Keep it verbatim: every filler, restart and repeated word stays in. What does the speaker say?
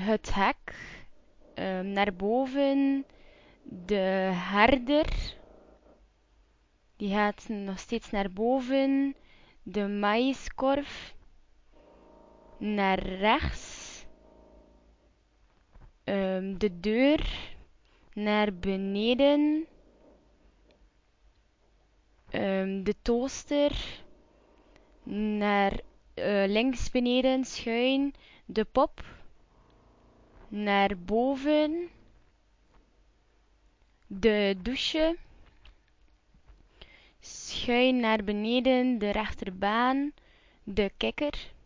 het hek, ehm, naar boven, de herder, die gaat nog steeds naar boven, de maïskorf, naar rechts, ehm, de deur, naar beneden, ehm, de toaster, naar uh, links beneden schuin, de pop, naar boven, de douche, schuin naar beneden, de rechterbaan, de kikker,